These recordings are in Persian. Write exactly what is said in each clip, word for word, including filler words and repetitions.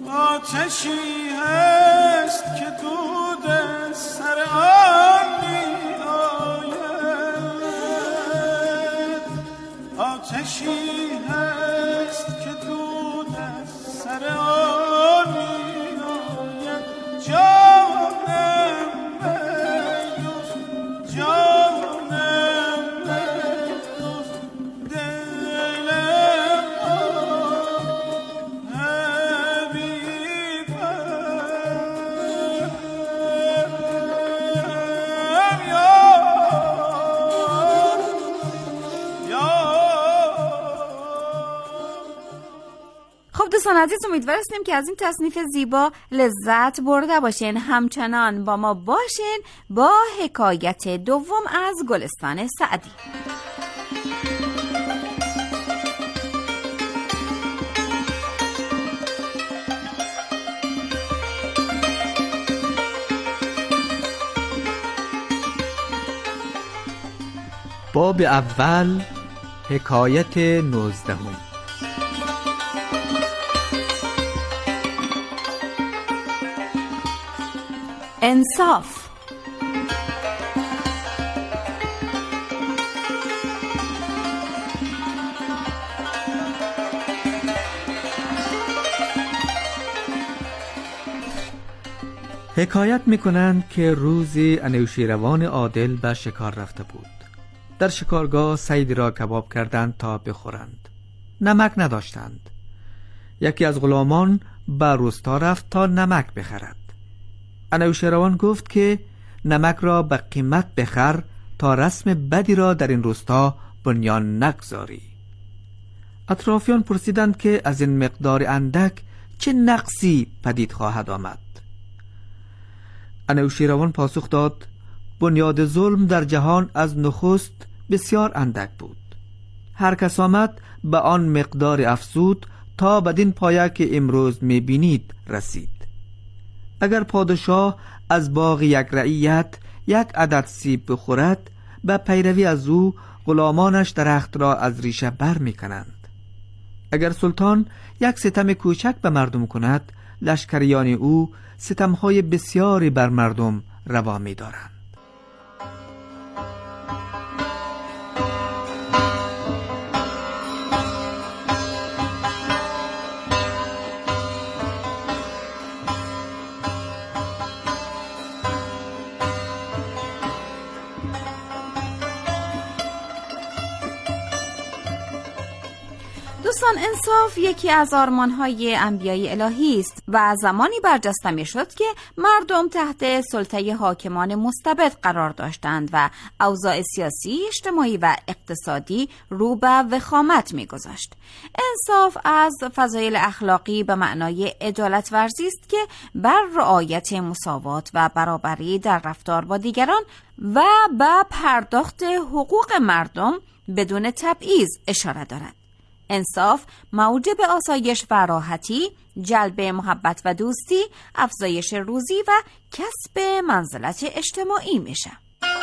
آتشی هست که دود سر آن می آید، آتشی هست که دود سر آن می آید. جانم بیدوز، جانم بیدوز، دلم دوستان عزیز، امیدواریم که از این تصنیف زیبا لذت برده باشین. همچنان با ما باشین با حکایت دوم از گلستان سعدی. باب اول، حکایت نوزدهم. انصاف. حکایت میکنند که روزی انوشیروان عادل به شکار رفته بود. در شکارگاه صیدی را کباب کردند تا بخورند. نمک نداشتند. یکی از غلامان به روستا رفت تا نمک بخرد. انوشیروان گفت که نمک را به قیمت بخر تا رسم بدی را در این روستا بنیان نگذاری. اطرافیان پرسیدند که از این مقدار اندک چه نقصی پدید خواهد آمد. انوشیروان پاسخ داد: بنیاد ظلم در جهان از نخست بسیار اندک بود. هر کس آمد به آن مقدار افزود تا بدین پایه که امروز میبینید رسید. اگر پادشاه از باغ یک رعیت یک عدد سیب بخورد، به پیروی از او غلامانش درخت را از ریشه بر میکنند. اگر سلطان یک ستم کوچک به مردم کند، لشکریان او ستمهای بسیاری بر مردم روا می‌دارند. دوستان، انصاف یکی از آرمان‌های انبیای الهی است و زمانی برجسته می‌شد که مردم تحت سلطه حاکمان مستبد قرار داشتند و اوضاع سیاسی، اجتماعی و اقتصادی رو به وخامت می‌گذاشت. انصاف از فضایل اخلاقی به معنای عدالت ورزی است که بر رعایت مساوات و برابری در رفتار با دیگران و به پرداخت حقوق مردم بدون تبعیض اشاره دارد. انصاف موجب آسایش و راحتی، جلب محبت و دوستی، افزایش روزی و کسب منزلت اجتماعی میشه.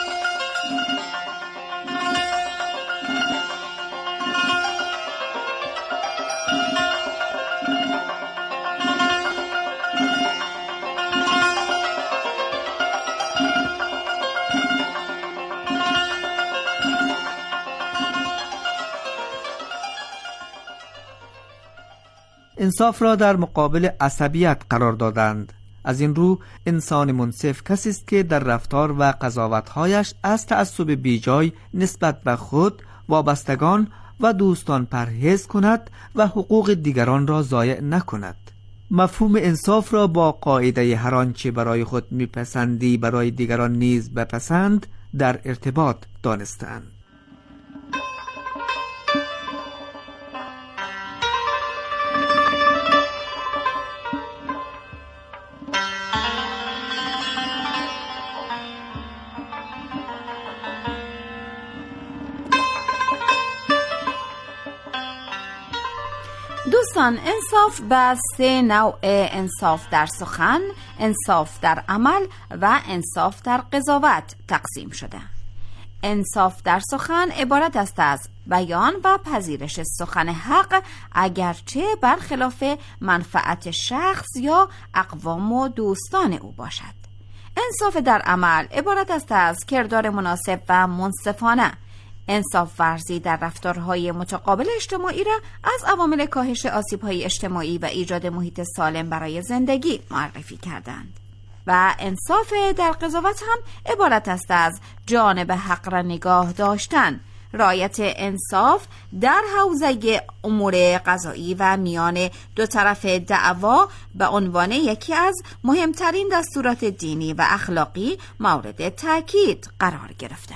انصاف را در مقابل عصبیت قرار دادند. از این رو انسان منصف کسی است که در رفتار و قضاوت‌هایش از تعصب بیجای نسبت به خود، وابستگان و دوستان پرهیز کند و حقوق دیگران را ضایع نکند. مفهوم انصاف را با قاعده هر آنچه برای خود میپسندی برای دیگران نیز بپسند در ارتباط دانستند. دوستان، انصاف به سه نوع انصاف در سخن، انصاف در عمل و انصاف در قضاوت تقسیم شده. انصاف در سخن عبارت است از بیان و پذیرش سخن حق اگرچه برخلاف منفعت شخص یا اقوام و دوستان او باشد. انصاف در عمل عبارت است از کردار مناسب و منصفانه. انصاف ورزی در رفتارهای متقابل اجتماعی را از عوامل کاهش آسیب‌های اجتماعی و ایجاد محیط سالم برای زندگی معرفی کردند. و انصاف در قضاوت هم عبارت است از جانب حق را نگاه داشتن. رعایت انصاف در حوزه امور قضایی و میان دو طرف دعوا به عنوان یکی از مهمترین دستورات دینی و اخلاقی مورد تاکید قرار گرفته.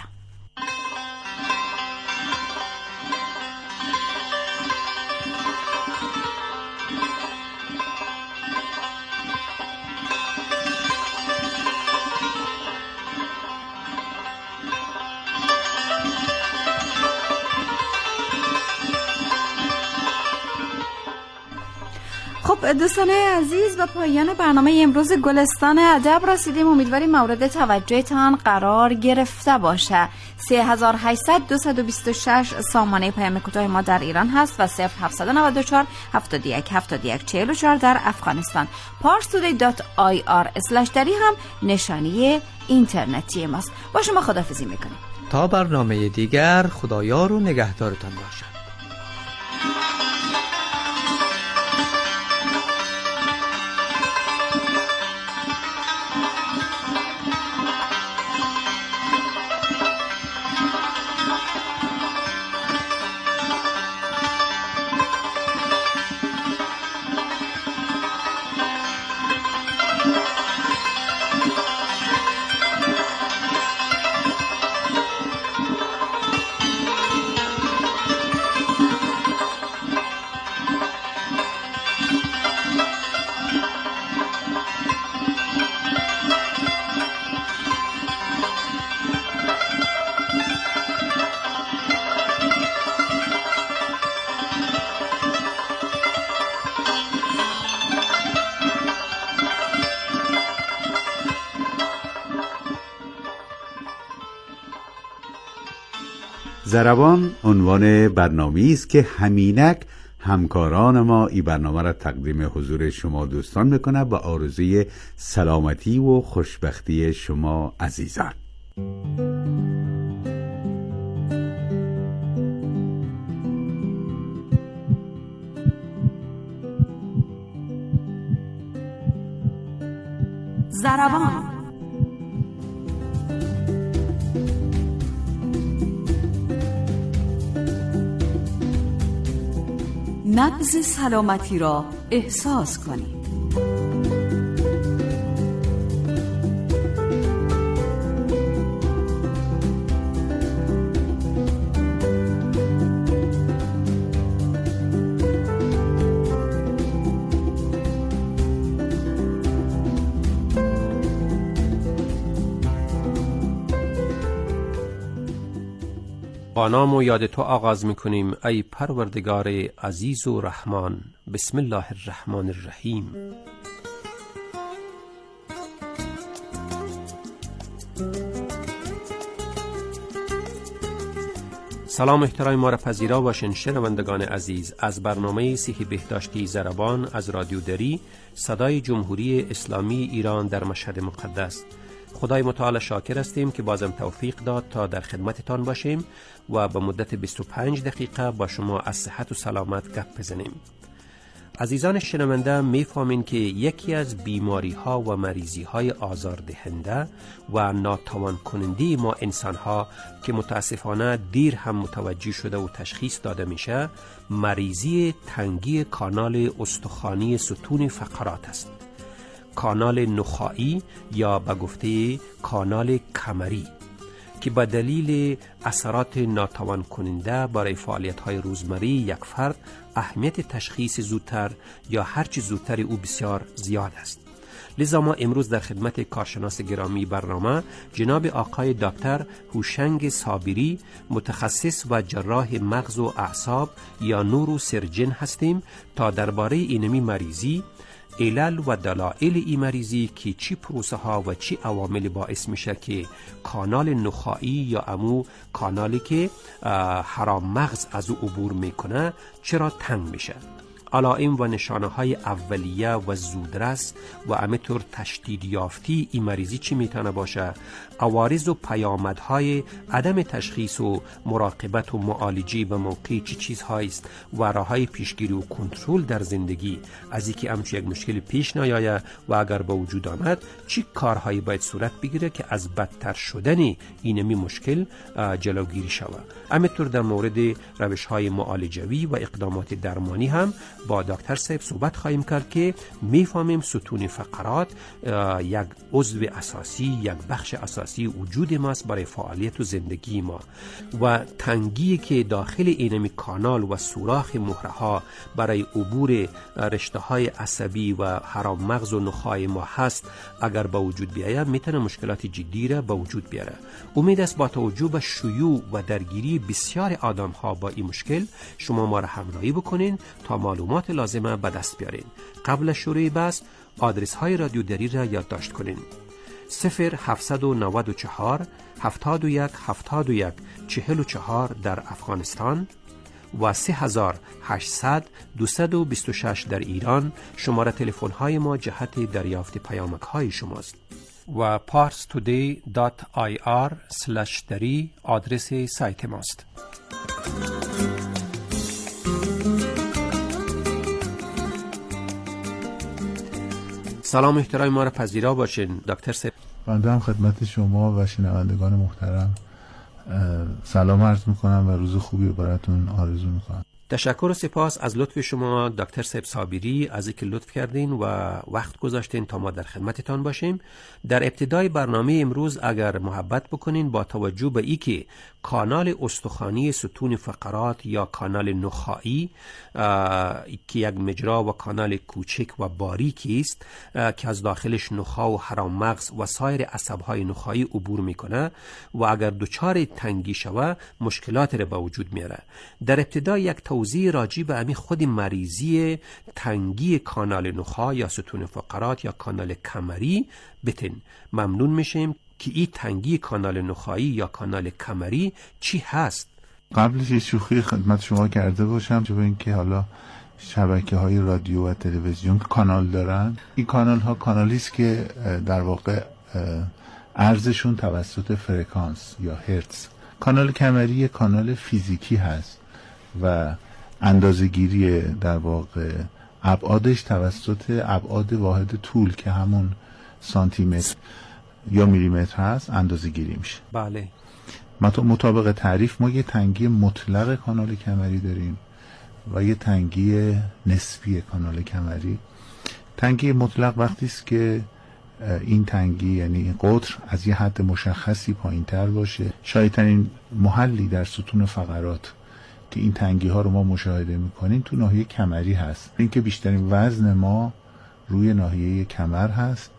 خب دوستان عزیز، به پایان برنامه امروز گلستان ادب رسیدیم. امیدواریم مورد توجهتان قرار گرفته باشه. سه هزار و هشتصد دویست و بیست و شش سامانه پیام کوتاه ما در ایران هست و صفر هفتصد و نود و چهار هفتاد و یک هفتاد و یک چهل و چهار در افغانستان. پارستودی دات آی آر اسلش دری هم نشانی اینترنتی ماست. با شما خداحافظی میکنیم تا برنامه دیگر. خدایار و نگهدارتان باشد. ضربان عنوان برنامه‌ای است که همینک همکاران ما این برنامه را تقدیم حضور شما دوستان میکنه با آرزوی سلامتی و خوشبختی شما عزیزان. ضربان نبض سلامتی را احساس کنید. با نام و یاد تو آغاز میکنیم ای پروردگار عزیز و رحمان. بسم الله الرحمن الرحیم. سلام احترام ما را پذیرا باشین شنوندگان عزیز از برنامه صحی بهداشتی ضربان از رادیو دری صدای جمهوری اسلامی ایران در مشهد مقدس. خدای متعال شاکر هستیم که بازم توفیق داد تا در خدمتتان باشیم و به مدت بیست و پنج دقیقه با شما از صحت و سلامت گپ بزنیم. عزیزان شنونده میفهمین که یکی از بیماری ها و مریضی های آزاردهنده و ناتوان کننده ما انسان ها که متاسفانه دیر هم متوجه شده و تشخیص داده میشه مریضی تنگی کانال استخوانی ستون فقرات است. کانال نخاعی یا به گفته کانال کمری که به دلیل اثرات ناتوان کننده برای فعالیت‌های روزمره یک فرد اهمیت تشخیص زودتر یا هرچی زودتر او بسیار زیاد است. لذا ما امروز در خدمت کارشناس گرامی برنامه جناب آقای دکتر هوشنگ صابری متخصص و جراح مغز و اعصاب یا نورو سرجن هستیم تا درباره اینمی مریضی، علل و دلایل این مریضی که چی پروسه ها و چی عوامل باعث میشه که کانال نخاعی یا امو کانالی که حرام مغز از او عبور میکنه چرا تنگ میشه. علائم و نشانه های اولیه و زودرس و همینطور تشدید یافتی این مریضی چی میتونه باشه، عوارض و پیامدهای عدم تشخیص و مراقبت و معالجه به موقع چی چیزهایی است و راههای پیشگیری و کنترل در زندگی از اینکه همچون یک مشکل پیش نیاید و اگر به وجود آمد چی کارهایی باید صورت بگیره که از بدتر شدن اینمی مشکل جلوگیری شود. همینطور در مورد روش‌های معالجوی و اقدامات درمانی هم با دکتر صاحب صحبت خواهیم کرد که میفهمیم ستون فقرات یک عضو اساسی، یک بخش اساسی وجود ماست برای فعالیت و زندگی ما و تنگی که داخل اینمی کانال و سوراخ مهره ها برای عبور رشته های عصبی و حرام مغز و نخاع ما هست اگر با وجود بیاید میتونه مشکلات جدی را با وجود بیاره. امید است با توجه به شیوع و درگیری بسیار آدم ها با این مشکل شما ما را همراهی بکنین تا معلومات لازمه به دست بیارین. قبل از شروع بحث آدرس های رادیو دری را یادداشت کنین: صفر هفتصد و نود و چهار هفتاد و یک هفتاد و یک چهل و چهار در افغانستان و سه هزار و هشتصد دویست و بیست و شش در ایران. شماره تلفن های ما جهت دریافت پیامک های شماست. و پارس تودی دات آی آر سلش دری آدرس سایت ماست. سلام احترام ما را پذیرا باشین دکتر صاحب. بنده هم خدمت شما و شنوندگان محترم سلام عرض میکنم و روز خوبی رو براتون آرزو میکنم. تشکر و سپاس از لطف شما دکتر صاحب صابری از اینکه لطف کردین و وقت گذاشتین تا ما در خدمتتان باشیم. در ابتدای برنامه امروز اگر محبت بکنین با توجه به اینکه کانال استخوانی ستون فقرات یا کانال نخاعی که یک مجرا و کانال کوچک و باریکی است که از داخلش نخاع و حرام مغز و سایر عصبهای نخاعی عبور میکنه و اگر دچار تنگی شوه مشکلات را به وجود میاره. در ابتدا یک توضیح راجع به همین خود مریضی تنگی کانال نخاع یا ستون فقرات یا کانال کمری بتین. ممنون میشیم که این تنگی کانال نخاعی یا کانال کمری چی هست؟ قبلش یه شوخی خدمت شما کرده باشم چون اینکه حالا شبکه های رادیو و تلویزیون کانال دارن. این کانال ها کانالی است که در واقع عرضشون توسط فرکانس یا هرتز. کانال کمری یک کانال فیزیکی هست و اندازه‌گیری در واقع ابعادش توسط ابعاد واحد طول که همون سانتی متر یا میلیمتر هست اندازه گیری میشه. بله. مطابق تعریف ما یه تنگی مطلق کانال کمری داریم و یه تنگی نسبی کانال کمری. تنگی مطلق وقتی است که این تنگی یعنی این قطر از یه حد مشخصی پایین تر باشه. شایدترین محلی در ستون فقرات که این تنگی ها رو ما مشاهده میکنیم تو ناحیه کمری هست. این که بیشترین وزن ما روی ناحیه کمر هست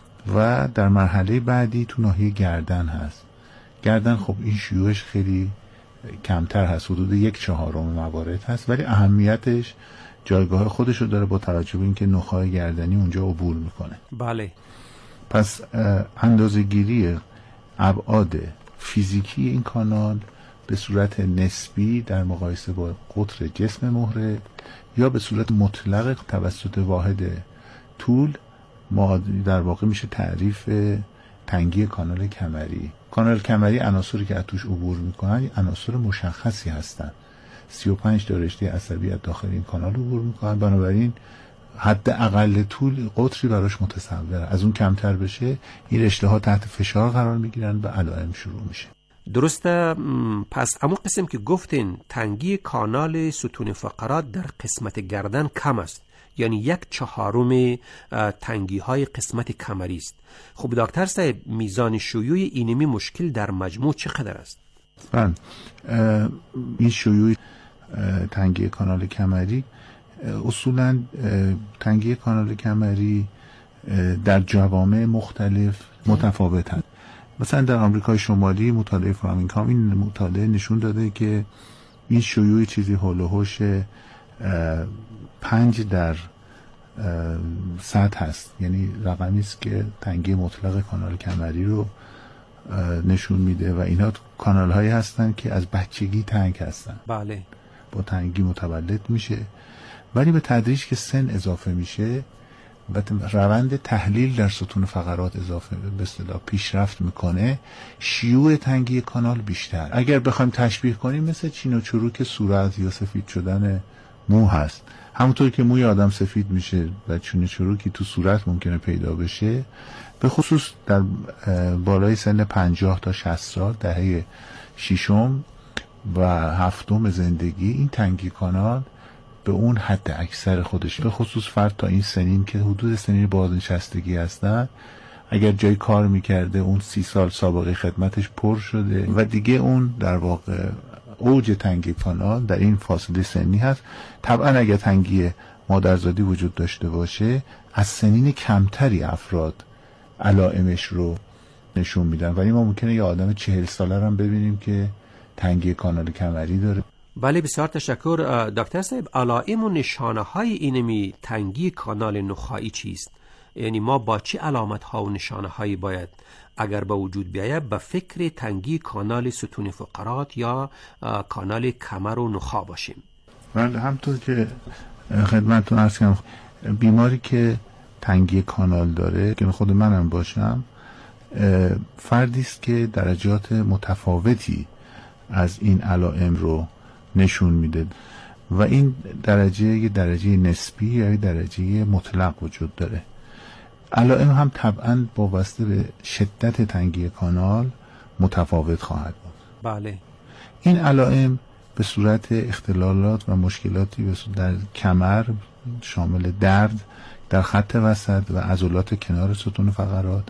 و در مرحله بعدی تو ناحیه گردن هست. گردن خب این شیوعش خیلی کمتر هست، حدود یک چهارم موارد هست، ولی اهمیتش جایگاه خودش رو داره با توجه به اینکه نخاع گردنی اونجا عبور میکنه. بله. پس اندازه‌گیری ابعاد فیزیکی این کانال به صورت نسبی در مقایسه با قطر جسم مهره یا به صورت مطلق توسط واحد طول ما در واقع میشه تعریف تنگی کانال کمری. کانال کمری عناصری که از توش عبور میکنن عناصر مشخصی هستن. سی و پنج تا رشته عصبی از داخل این کانال عبور میکنن، بنابراین حد اقل طول قطری براش متصوره. از اون کمتر بشه این رشته ها تحت فشار قرار میگیرن و علائم شروع میشه. درسته. پس اما قسم که گفتین تنگی کانال ستون فقرات در قسمت گردن کم است، یعنی یک چهارم تنگی های قسمت کمری است. خب دکتر صاحب میزان شیوع اینمی مشکل در مجموع چقدر است؟ بله، این شیوع تنگی کانال کمری اصولا تنگی کانال کمری در جوامع مختلف متفاوت هست. مثلا در آمریکای شمالی مطالعه فرامینگهام این مطالعه نشون داده که این شیوع چیزی هول و هوش پنج در سطح هست، یعنی رقمی است که تنگی مطلق کانال کمری رو نشون میده و اینا کانال هایی هستن که از بچگی تنگ هستن. بله. با تنگی متولد میشه، ولی به تدریج که سن اضافه میشه و روند تحلیل در ستون فقرات اضافه به اصطلاح پیشرفت میکنه، شیوع تنگی کانال بیشتر. اگر بخوایم تشبیه کنیم مثل چین و چروک صورت یا سفید شدن مو هست. همونطور که موی آدم سفید میشه و چین و چروکی تو صورت ممکنه پیدا بشه، به خصوص در بالای سن پنجاه تا شصت سال، دهه ششم و هفتم زندگی، این تنگی کانال به اون حد اکثر خودش، به خصوص فرد تا این سنین که حدود سنین بازنشستگی هستن، اگر جای کار میکرده اون سی سال سابقه خدمتش پر شده و دیگه اون در واقع اوج تنگی کانال در این فاصله سنی هست. طبعا اگر تنگی مادرزادی وجود داشته باشه، از سنین کمتری افراد علائمش رو نشون میدن، ولی ما ممکنه یه آدم چهل ساله هم ببینیم که تنگی کانال کمری داره. بله، بسیار تشکر دکتر صاحب. علائم و نشانه های اینمی تنگی کانال نخاعی چیست؟ یعنی ما با چه علامت ها و نشانه هایی باید اگر به وجود بیاید به فکر تنگی کانال ستون فقرات یا کانال کمر و نخاع باشیم؟ بله، همطور که خدمتتون عرض کردم، بیماری که تنگی کانال داره که خود منم باشم، فردی است که درجات متفاوتی از این علائم رو نشون میده و این درجه یه درجه نسبی یا یه درجه مطلق وجود داره. علائم هم طبعاً وابسته به شدت تنگی کانال متفاوت خواهد بود. بله. این علائم به صورت اختلالات و مشکلاتی به صورت در کمر شامل درد در خط وسط و عضلات کنار ستون فقرات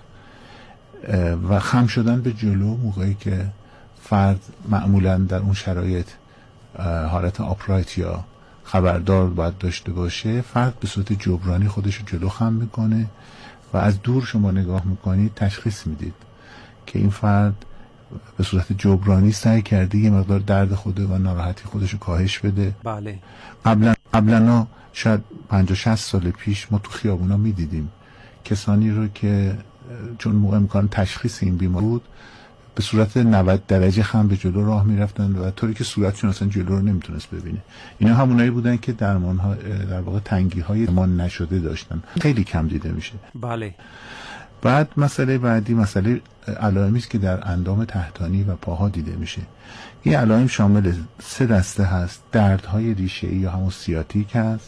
و خم شدن به جلو موقعی که فرد معمولاً در اون شرایط حالت آپرایت یا خبردار باید داشته باشه، فرد به صورت جبرانی خودش رو جلو خم میکنه و از دور شما نگاه میکنید تشخیص میدید که این فرد به صورت جبرانی سعی کرده یه مقدار درد خوده و ناراحتی خودش رو کاهش بده. بله. قبلا قبلا شاید پنجاه شصت سال پیش ما تو خیابونا میدیدیم کسانی رو که چون موقع امکان تشخیص این بیماری بود به صورت نود درجه خم به جلو راه میرفتن و طوری که صورتشون اصلا جلو رو نمیتونست ببینه. اینا همونایی بودن که درمان ها در واقع تنگی های درمان نشده داشتن، خیلی کم دیده میشه. بله. بعد مسئله بعدی مسئله علائمی است که در اندام تحتانی و پاها دیده میشه. این علائم شامل سه دسته هست: دردهای ریشه‌ای یا همون سیاتیک هست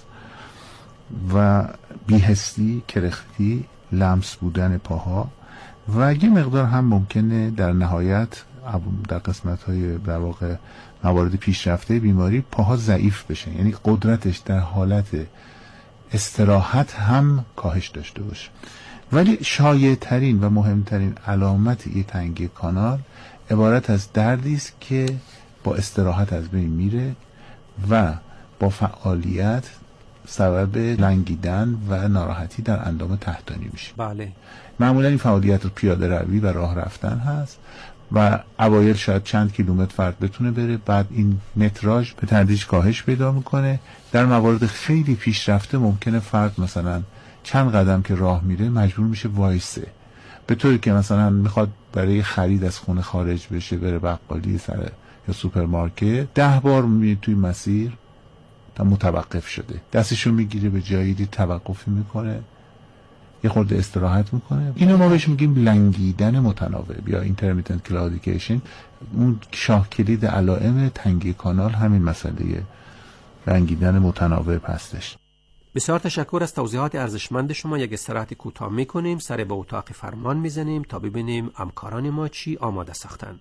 و بی‌حسی، کرختی، لمس بودن پاها و یه مقدار هم ممکنه در نهایت در قسمت‌های در واقع موارد پیشرفته بیماری پاها ضعیف بشه، یعنی قدرتش در حالت استراحت هم کاهش داشته باشه. ولی شایع‌ترین و مهمترین علامت این تنگی کانال عبارت از دردی است که با استراحت از بین میره و با فعالیت سبب لنگیدن و ناراحتی در اندام تحتانی میشه. بله. معمولا این فعالیت رو پیاده روی و راه رفتن هست و اوایل شاید چند کیلومتر فرد بتونه بره، بعد این متراژ به تدریج کاهش پیدا میکنه. در موارد خیلی پیشرفته ممکنه فرد مثلا چند قدم که راه میره مجبور میشه وایسه، به طوری که مثلا میخواد برای خرید از خونه خارج بشه بره بقالی سر یا سوپرمارکت، ده بار می توی مسیر تا متوقف شده، دستشو میگیره به جایی دید توقفی میکنه، یه خورده استراحت میکنه. اینو ما بهش میگیم لنگیدن متناوب یا intermittent claudication. اون شاه کلید علائم تنگی کانال همین مسئله لنگیدن متناوب هستش. بسیار تشکر از توضیحات ارزشمند شما. یک استراحت کوتاه میکنیم، سر به اتاق فرمان میزنیم تا ببینیم همکاران ما چی آماده ساختن.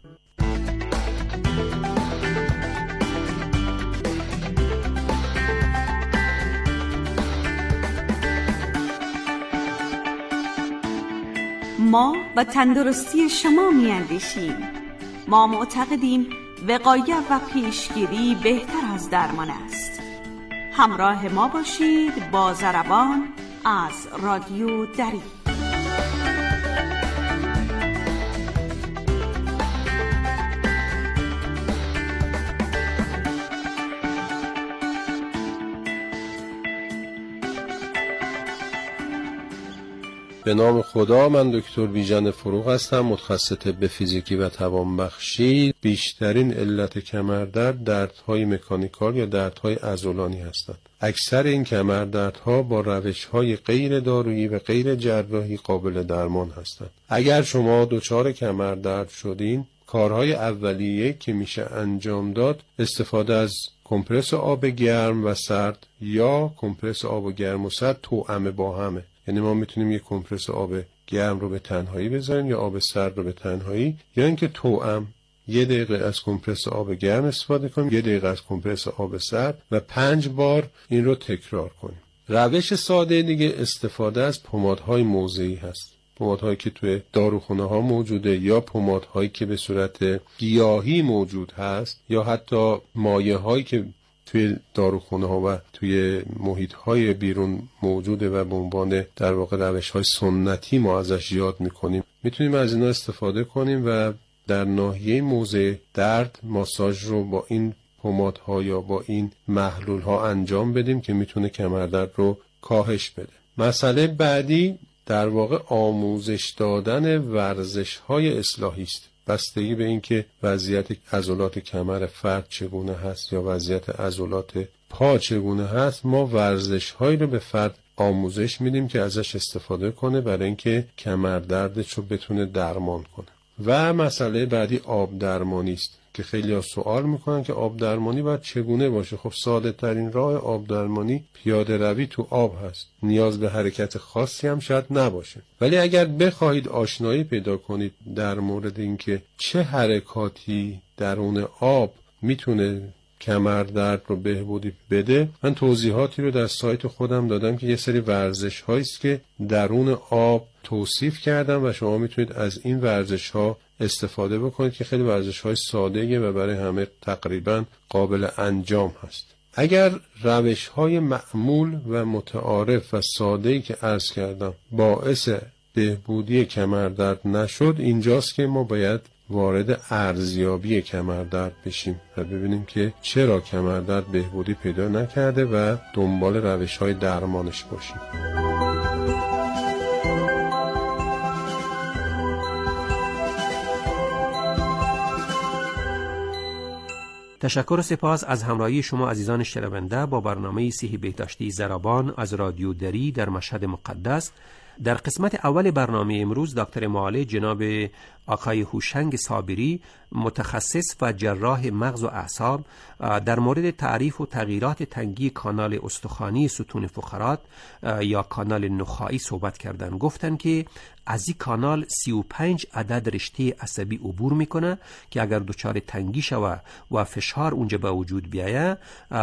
ما و تندرستی شما می اندیشیم. ما معتقدیم وقایت و پیشگیری بهتر از درمان است. همراه ما باشید با ضربان از رادیو دری. به نام خدا، من دکتر بیژن فروغ هستم، متخصص طب فیزیکی و توانبخشی. بیشترین علت کمردرد دردهای مکانیکال یا دردهای عضلانی هستند. اکثر این کمردردها با روش‌های غیر دارویی و غیر جراحی قابل درمان هستند. اگر شما دچار کمردرد شدین، کارهای اولیه که میشه انجام داد استفاده از کمپرس آب گرم و سرد یا کمپرس آب گرم و سرد توأم با همه. یعنی ما میتونیم یک کمپرس آب گرم رو به تنهایی بذاریم یا آب سرد رو به تنهایی، یا اینکه توأم یه دقیقه از کمپرس آب گرم استفاده کنیم، یه دقیقه از کمپرس آب سرد و پنج بار این رو تکرار کنیم. روش ساده دیگه استفاده از پمادهای موضعی هست. پمادهایی که توی داروخونه ها موجوده یا پمادهایی که به صورت گیاهی موجود هست یا حتی مایه هایی که توی داروخونه ها و توی محیط های بیرون موجوده و به عنوان در واقع روش های سنتی ما ازش یاد میکنیم. میتونیم از اینا استفاده کنیم و در ناحیه موضع درد ماساژ رو با این پمادها یا با این محلول ها انجام بدیم که میتونه کمردرد رو کاهش بده. مسئله بعدی در واقع آموزش دادن ورزش های اصلاحی است. بستگی به اینکه وضعیت عضلات کمر فرد چگونه هست یا وضعیت عضلات پا چگونه هست، ما ورزش هایی رو به فرد آموزش میدیم که ازش استفاده کنه برای اینکه کمردردش رو بتونه درمان کنه. و مسئله بعدی آب درمانی است که خیلی ها سوال میکنن که آب درمانی باید چگونه باشه. خب ساده ترین راه آب درمانی پیاده روی تو آب هست. نیاز به حرکت خاصی هم شاید نباشه، ولی اگر بخواهید آشنایی پیدا کنید در مورد اینکه چه حرکاتی درون آب میتونه کمردرد رو بهبودی بده، من توضیحاتی رو در سایت خودم دادم که یه سری ورزش هایی است که درون آب توصیف کردم و شما میتونید از این ورزش ها استفاده بکنید که خیلی ورزش های ساده‌ایه و برای همه تقریبا قابل انجام هست. اگر روش های معمول و متعارف و ساده‌ای که عرض کردم باعث بهبودی کمردرد نشد، اینجاست که ما باید وارد ارزیابی کمردرد بشیم و ببینیم که چرا کمردرد بهبودی پیدا نکرده و دنبال روش های درمانش باشیم. تشکر و سپاس از همراهی شما عزیزان شنونده با برنامه صحی بهداشتی زربان از رادیو دری در مشهد مقدس. در قسمت اول برنامه امروز دکتر معالج جناب آقای هوشنگ صابری، متخصص و جراح مغز و اعصاب، در مورد تعریف و تغییرات تنگی کانال استخوانی ستون فقرات یا کانال نخاعی صحبت کردن. گفتن که از این کانال سی و پنج عدد رشته عصبی عبور میکنه که اگر دچار تنگی شوه و فشار اونجا به وجود بیایه،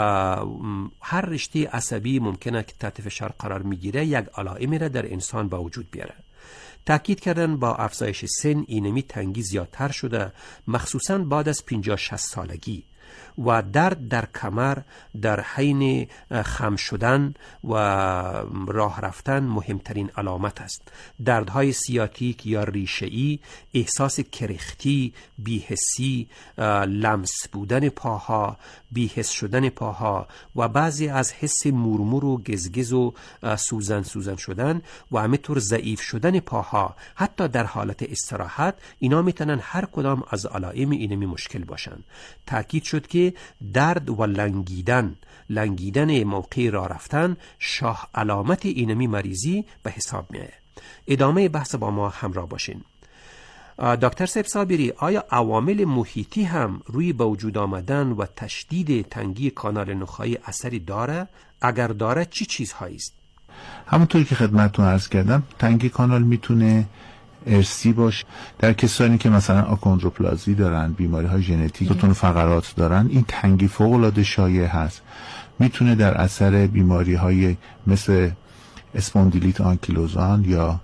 هر رشته عصبی ممکنه که تحت فشار قرار میگیره یک علائمی را در انسان به وجود بیاره. تأکید کردن با افزایش سن اینمی تنگی زیادتر شده، مخصوصا بعد از پنجاه شصت سالگی، و درد در کمر در حین خم شدن و راه رفتن مهمترین علامت است. دردهای سیاتیک یا ریشه‌ای، احساس کرختی، بی‌حسی، لمس بودن پاها، بی‌حس شدن پاها و بعضی از حس مورمور و گزگز و سوزن سوزن شدن و همینطور ضعیف شدن پاها حتی در حالت استراحت، اینا میتونن هر کدام از علائم اینمی مشکل باشن. تأکید شد که درد و لنگیدن لنگیدن موقع راه رفتن شاه علامت اینمی مریضی به حساب میاد. ادامه بحث با ما همراه باشین. دکتر سیب صابری، آیا عوامل محیطی هم روی به وجود آمدن و تشدید تنگی کانال نخاعی اثری داره؟ اگر داره چی چیزهایی است؟ همونطوری که خدمتتون عرض کردم، تنگی کانال میتونه ارثی باشه. در کسانی که مثلا آکوندروپلازی دارن، بیماری های ژنتیک ستون فقرات دارن، این تنگی فوق العاده شایع هست. میتونه در اثر بیماری های مثل اسپوندیلیت آنکیلوزان یا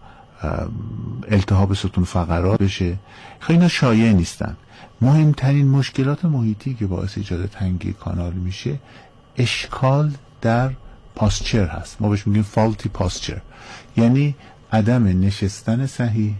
التهاب ستون فقرات بشه. خیلی اینا شایع نیستن. مهمترین مشکلات محیطی که باعث ایجاد تنگی کانال میشه اشکال در پاسچر هست. ما بهش میگیم فالتی پاسچر، یعنی عدم نشستن صحیح،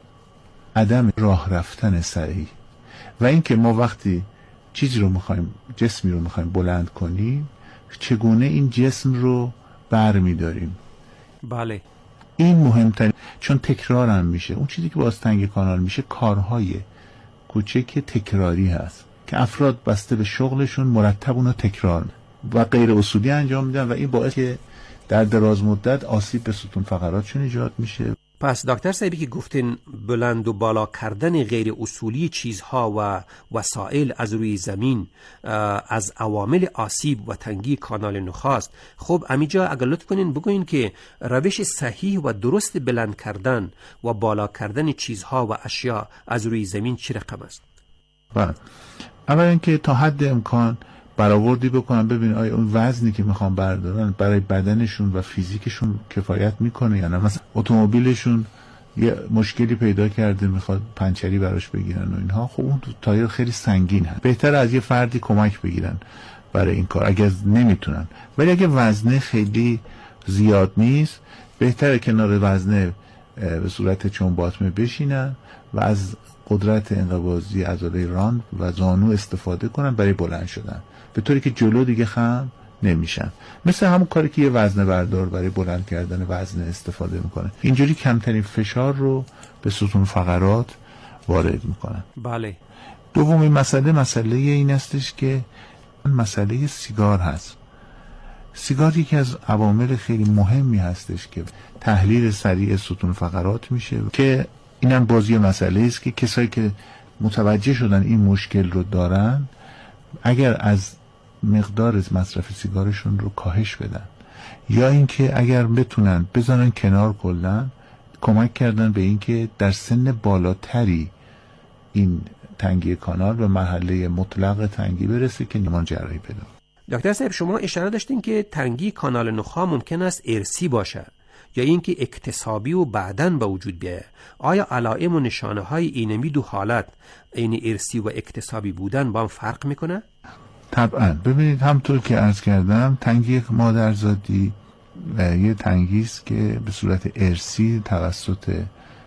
عدم راه رفتن صحیح و اینکه ما وقتی چیزی رو میخوایم، جسمی رو میخوایم بلند کنیم، چگونه این جسم رو برمیداریم. بله. این مهمتر، چون تکرار هم میشه. اون چیزی که باعث تنگی کانال میشه کارهای کوچک تکراری هست که افراد بسته به شغلشون مرتب اونو تکرار و غیر اصولی انجام میدن و این باعث که در دراز مدت آسیب به ستون فقراتشون ایجاد میشه. پس دکتر صاحبی که گفتین بلند و بالا کردن غیر اصولی چیزها و وسایل از روی زمین از عوامل آسیب و تنگی کانال نخاست، خب امیجا اگر لطف کنین بگوین که روش صحیح و درست بلند کردن و بالا کردن چیزها و اشیاء از روی زمین چی رقم است؟ بله، اولا اینکه تا حد امکان برآوردی بکنن، ببین آیا اون وزنی که میخوان بردارن برای بدنشون و فیزیکشون کفایت میکنه یا نه. مثلا اتومبیلشون یه مشکلی پیدا کرده میخواد پنچری براش بگیرن و اینها، خب اون تایر خیلی سنگین هست، بهتر از یه فردی کمک بگیرن برای این کار اگه نمیتونن. ولی اگه وزنه خیلی زیاد نیست، بهتره کنار وزنه به صورت چون باطمه بشینن و از قدرت انقباضی عضله ران و زانو استفاده کنن برای بلند شدن، به طوری که جلو دیگه خم نمیشن. مثل همون کاری که یه وزنه بردار برای بلند کردن وزنه استفاده میکنه. اینجوری کمترین فشار رو به ستون فقرات وارد میکنن. بله. دومین مسئله مسئله این استش که مسئله سیگار هست. سیگار یکی از عوامل خیلی مهمی هستش که تحلیل سریع ستون فقرات میشه، که اینم بازی مسئله است که کسایی که متوجه شدن این مشکل رو دارن، اگر از مقدار مصرف سیگارشون رو کاهش بدن یا اینکه اگر بتونن بذارن کنار کلن، کمک کردن به اینکه در سن بالاتری این تنگی کانال به مرحله مطلق تنگی برسه که نیمان جراحی پیدا. دکتر صاحب شما اشاره داشتین که تنگی کانال نخاع ممکن است ارثی باشه یا اینکه اکتسابی و بعداً به وجود بیاید. آیا علائم و نشانه های این دو حالت، این ارثی و اکتسابی بودن، با هم فرق میکنه؟ طبعا. ببینید همطور که عرض کردم، تنگی مادرزادی یه تنگی است که به صورت ارثی توسط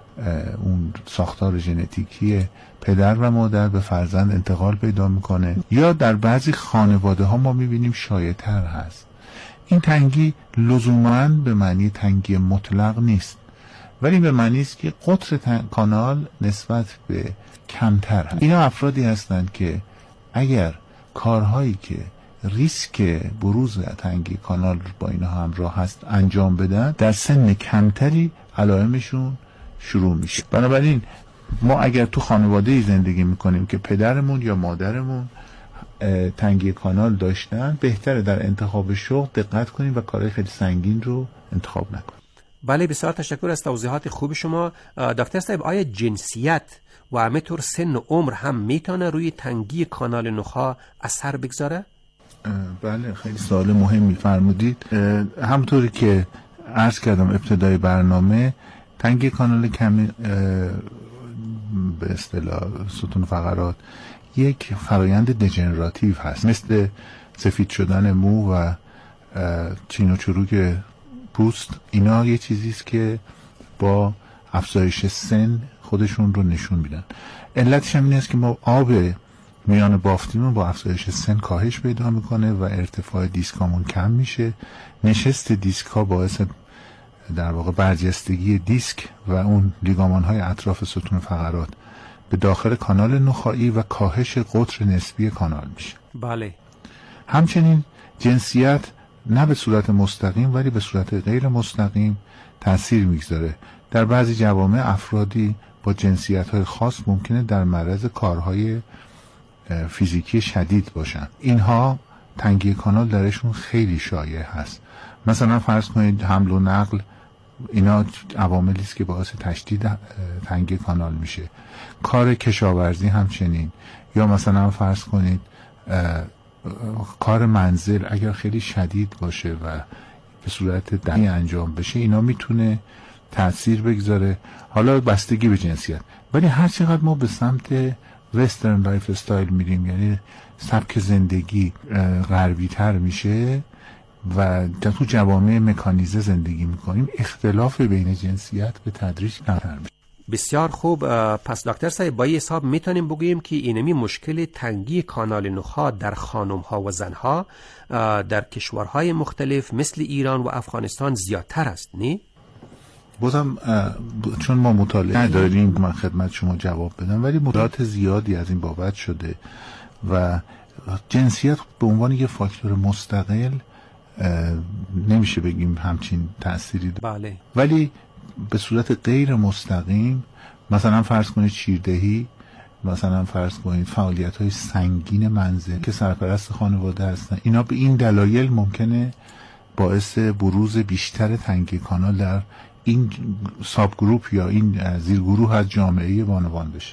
اون ساختار ژنتیکی پدر و مادر به فرزند انتقال پیدا میکنه، یا در بعضی خانواده ها ما میبینیم شایع‌تر هست. این تنگی لزوماً به معنی تنگی مطلق نیست، ولی به معنی است که قطر کانال نسبت به کمتر هست. اینا افرادی هستند که اگر کارهایی که ریسک بروز تنگی کانال با اینا همراه هست انجام بدن، در سن کمتری علائمشون شروع میشه. بنابراین ما اگر تو خانواده زندگی میکنیم که پدرمون یا مادرمون تنگی کانال داشتن، بهتره در انتخاب شغل دقت کنیم و کارهای خیلی سنگین رو انتخاب نکنیم. بله، بسیار تشکر از توضیحات خوب شما. دکتر صاحب، آیا جنسیت و همینطور سن و عمر هم میتونه روی تنگی کانال نخاع اثر بگذاره؟ بله، خیلی سوال مهمی فرمودید. همونطوری که عرض کردم ابتدای برنامه، تنگی کانال کمی به اصطلاح ستون فقرات یک فرایند دژنراتیو هست، مثل سفید شدن مو و چین و چروک پوست. اینا یه چیزیست که با افزایش سن خودشون رو نشون میدن. علتش هم این است که ما آب میان بافتیمون با افزایش سن کاهش پیدا میکنه و ارتفاع دیسکامون کم میشه. نشست دیسک ها باعث در واقع برجستگی دیسک و اون لیگامان های اطراف ستون فقرات به داخل کانال نخاعی و کاهش قطر نسبی کانال میشه. بله. همچنین جنسیت نه به صورت مستقیم ولی به صورت غیر مستقیم تأثیر میگذاره. در بعضی جوامع افرادی با جنسیت‌های خاص ممکنه در معرض کارهای فیزیکی شدید باشن. اینها تنگی کانال درشون خیلی شایع هست. مثلا فرض کنید حمل و نقل، اینا عواملی است که باعث تشدید تنگی کانال میشه. کار کشاورزی همچنین، یا مثلا فرض کنید کار منزل اگر خیلی شدید باشه و به صورت دمی انجام بشه، اینا میتونه تأثیر بگذاره. حالا بستگی به جنسیت. ولی هر چقدر ما به سمت وسترن لایف استایل میریم، یعنی سبک زندگی غربی تر میشه و تو جوامع مکانیزه زندگی میکنیم، اختلاف بین جنسیت به تدریج کمتر میشه. بسیار خوب. پس دکتر صاحب با این حساب میتونیم بگوییم که اینمی مشکل تنگی کانال نخاع در خانم ها و زن ها در کشورهای مختلف مثل ایران و افغانستان زیادتر است، نه؟ بازم چون ما مطالعه نداریم من خدمت شما جواب بدم، ولی مطالعات زیادی از این بابت شده و جنسیت به عنوان یه فاکتور مستقل نمیشه بگیم همچین تأثیری داره. بله. ولی به صورت غیر مستقیم مثلا فرض کنید شیردهی، مثلا فرض کنید فعالیت‌های سنگین منزل که سرپرست خانواده هستن، اینا به این دلایل ممکنه باعث بروز بیشتر تنگی کانال در این ساب گروپ یا این زیرگروه از جامعه بانوان بشه.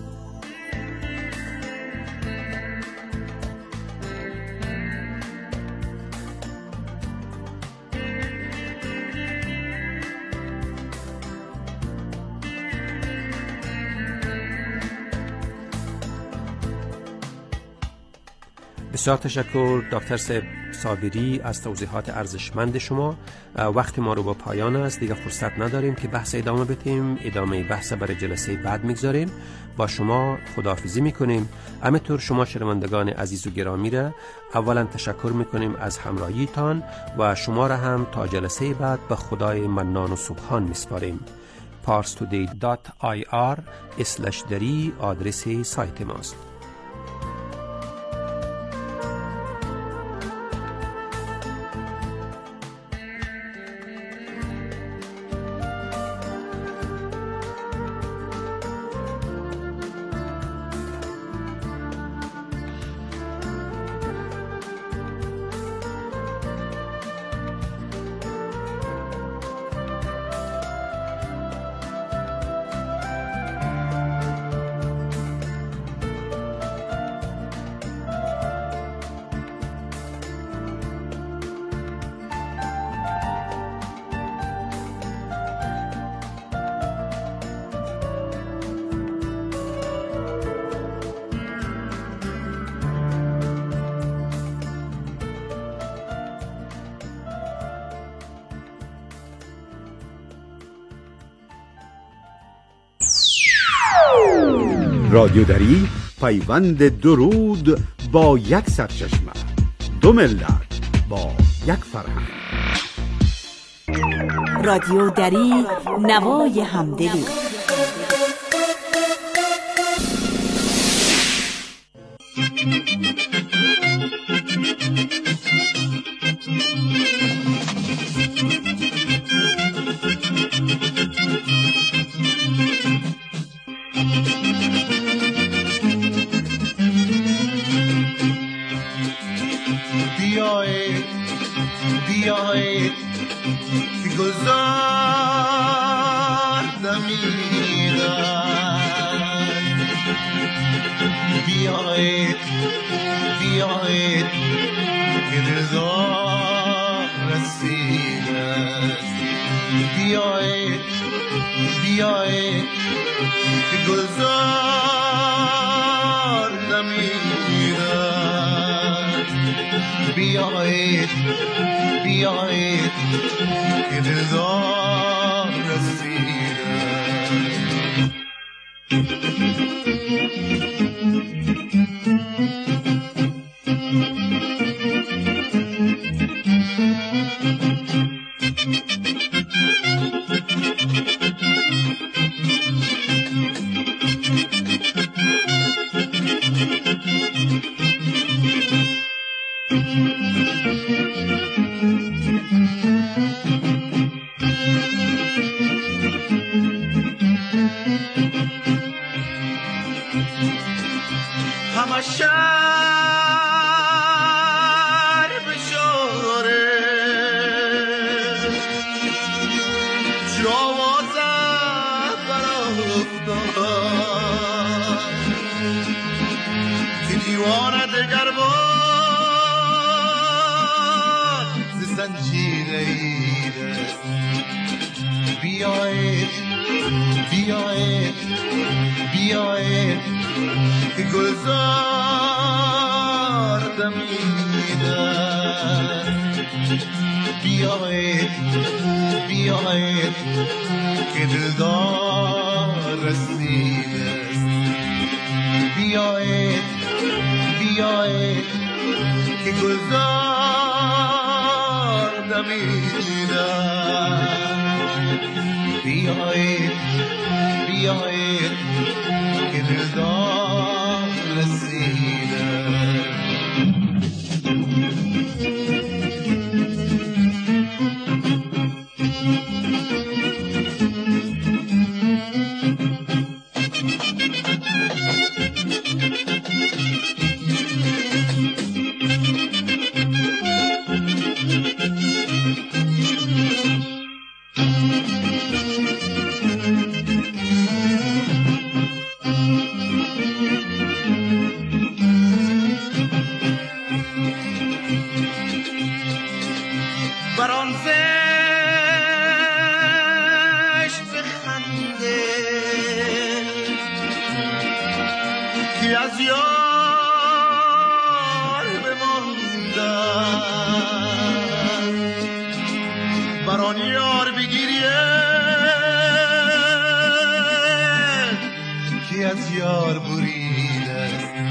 بسیار تشکر دکتر صابری از توضیحات ارزشمند شما. وقت ما رو با پایان است، دیگه فرصت نداریم که بحث ادامه بدیم. ادامه بحث برای جلسه بعد میگذاریم. با شما خداحافظی میکنیم. همینطور شما شنوندگان عزیز و گرامی را اولا تشکر میکنیم از همراهیتان و شما را هم تا جلسه بعد به خدای منان و سبحان میسپاریم. پارس تودی دات آی آر اسلش دری آدرس سایت ماست. رادیو دری، پیوند درود با یک سرچشمه، دو ملت با یک فرهنگ. رادیو دری، نوای همدلی. بیایید بیایید که گذاردم ایران، بیایید بیایید که دلدار رسیده، بیایید بیایید که گذاردم ایران، بیایید بیایید که دلدار رسیده. همه شهر بشاره جوازه برافتاد که دیوانه دگر بار ز زنجیر ایره. بیایید بیایید بیایید که گلزار دمیدن، بیایید بیایید که دلدار رسیده، بیایید بیایید که گلزار دمیدن. بیایید بیایید که دلدار رسیده. از یار بریده.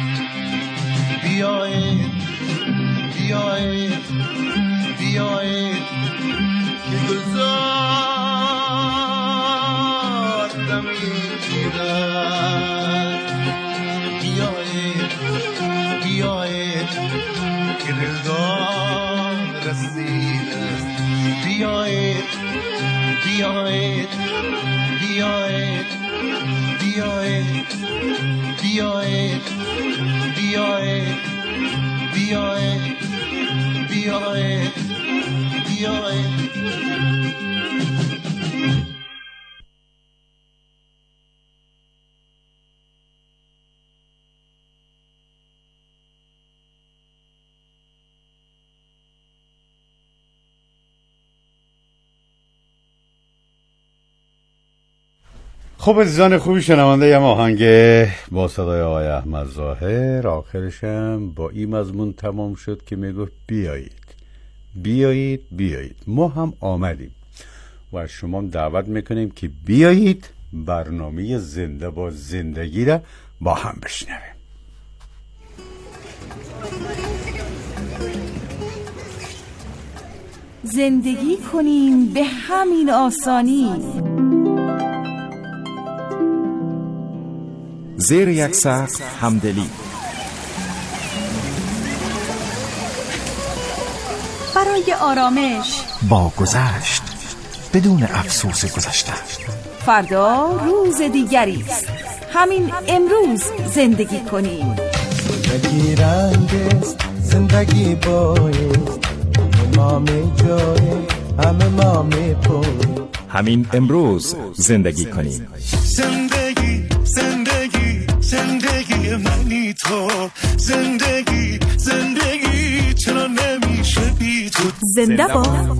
بیایید بیایید بیایید که گلزار دمیده. بیایید بیایید که دلدار رسیده. بیایید بیایید بیایید بیایید بیایید بیایید بیایید بیایید بیایید. خب عزیزان خوبی، شنونده یم آهنگ با صدای آقای احمد ظاهر، آخرشم با این مضمون تمام شد که میگفت بیایید بیایید بیایید. ما هم آمدیم و از شما دعوت میکنیم که بیایید برنامه زنده با زندگی را با هم بشنویم. زندگی کنیم به همین آسانی، زیر یک سقف همدلی، برای آرامش با گذشت بدون افسوس گذشته. فردا روز دیگری است، همین امروز زندگی کنیم. زندگی رنگ است، زندگی بایست، ما می جای همه ما می پوی. همین امروز زندگی کنیم. زندگی زندگی زندگی منی تو، زندگی زندگی چرا نمیشه بی تو. زنده باد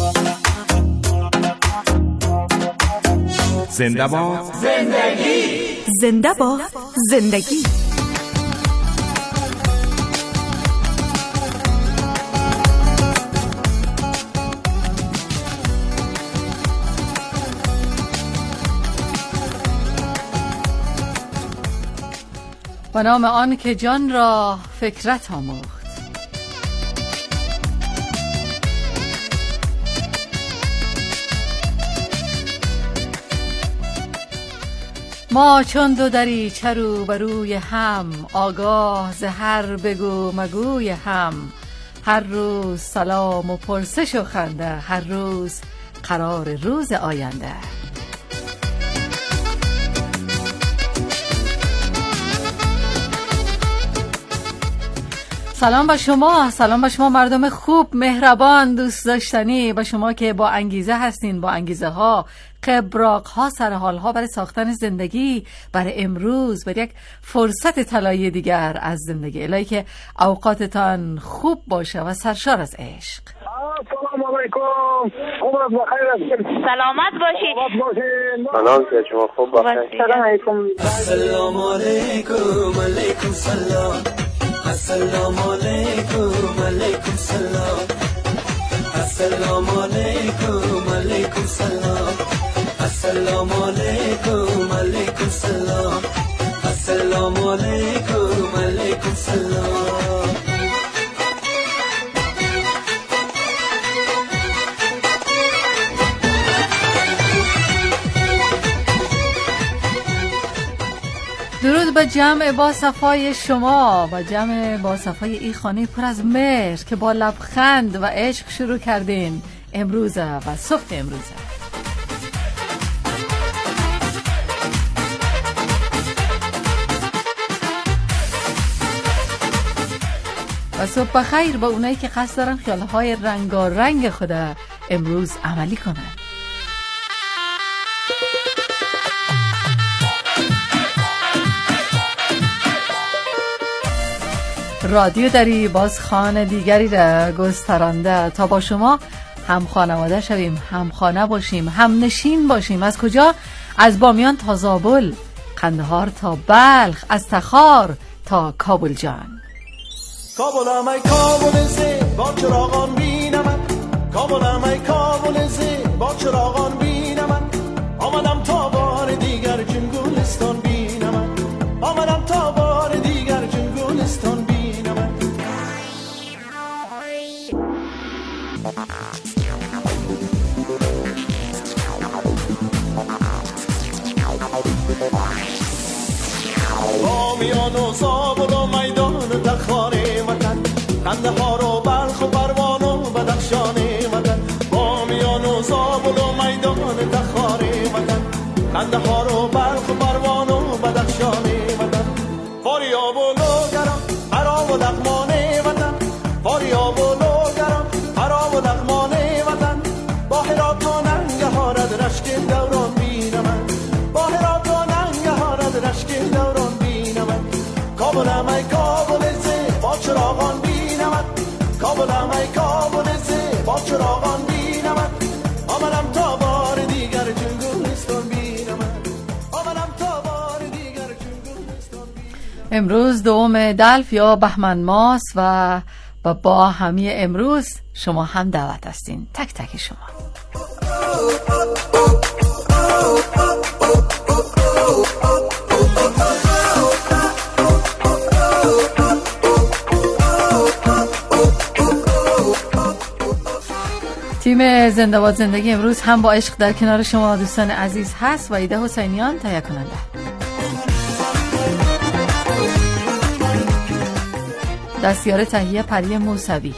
زنده باد زندگی، زنده باد زندگی. به نام آن که جان را فکرت آموخت. ما چون دو دریچه رو بر روی هم، آگاه ز هر بگو مگوی هم. هر روز سلام و پرسش و خنده، هر روز قرار روز آینده. سلام با شما، سلام با شما مردم خوب، مهربان، دوست داشتنی، با شما که با انگیزه هستین، با انگیزه ها، قبراق ها، سرحال ها برای ساختن زندگی، برای امروز، برای یک فرصت طلایی دیگر از زندگی. الهی که اوقاتتان خوب باشه و سرشار از عشق. سلام علیکم، عمرت بخیر است. سلامت باشید. سلام که شما خوب باشید. سلام علیکم. السلام علیکم. علیکم سلام. السلام علیکم. علیکم سلام. السلام علیکم. علیکم سلام. السلام علیکم. علیکم سلام. السلام علیکم. علیکم سلام. درود به جمع با صفای شما و جمع با صفای این خانه پر از مهر که با لبخند و عشق شروع کردین امروزه و صبح امروزه. و صبح بخیر با اونایی که قصد دارن خیالهای رنگارنگ خود امروز عملی کنن. رادیو دری باز خانه دیگری را گسترانده تا با شما هم خانواده شویم، هم خانه باشیم، هم نشین باشیم. از کجا؟ از بامیان تا زابل، قندهار تا بلخ، از تخار تا کابل جان. کابلم ای کابل زی با چراغان بینم، کابلم ای کابل زی با چراغان بینم، آمدم تا بار دیگر چون گلستان بینم، آمدم تا بار دیگر چون گلستان بینم. بامیان و زابل و میدان تخار وطن، قندهار و بلخ و پروان و بدخشان وطن، بامیان و زابل و میدان تخار وطن، قندهار و بلخ و پروان و بدخشان وطن، فاریاب و لوگران خراب و دغمان وطن، فاریاب و لوگران خراب و دغمان وطن، با هرات و ننگهارد رشک دوران بینم، با هرات و ننگهارد رشک دوران بینم. کابلم ای کابل زی با چراغان بینم، کابلم ای کابل زی با چراغان بینم، آمدم تا بار دیگر چون گلستان بینم، آمدم تا بار دیگر چون گلستان بینم. امروز دوم دلف یا بهمن ماس و با, با همی امروز شما هم دعوت هستین، تک تک شما. تیم زنده باد زندگی امروز هم با عشق در کنار شما دوستان عزیز هست و ایده حسینیان تهیه کننده. دستیار تهیه پری موسوی.